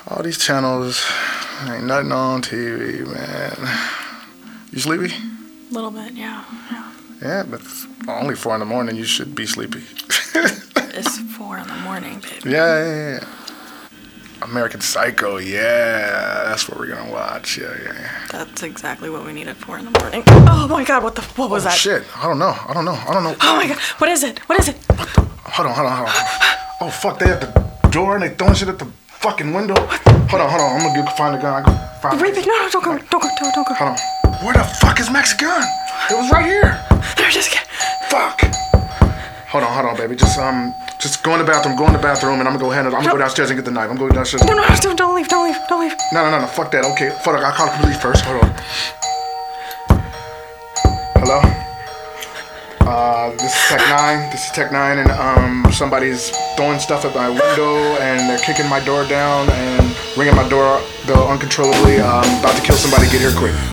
All these channels, ain't nothing on TV, man. You sleepy? A little bit, yeah. Yeah, but it's only 4 in the morning. You should be sleepy. It's 4 in the morning, baby. Yeah. American Psycho, yeah. That's what we're gonna watch. Yeah. That's exactly what we need at 4 in the morning. Oh my God, what was that? Shit, I don't know. Oh my God, what is it? Hold on. Oh fuck, they have the door and they throwing shit at the fucking window. Hold on. I'm gonna go find the gun. Wait, no, don't go. Hold on. Where the fuck is Mac's gun? It was right here. There, just Fuck. Hold on, baby. Just go in the bathroom, and I'm gonna go downstairs and get the knife. I'm going downstairs. No, don't leave. No, fuck that. Okay, fuck, I'll call the police first. Hold on. Hello? This is Tech 9, and somebody's throwing stuff at my window, and they're kicking my door down and ringing my door bell uncontrollably. About to kill somebody. Get here quick.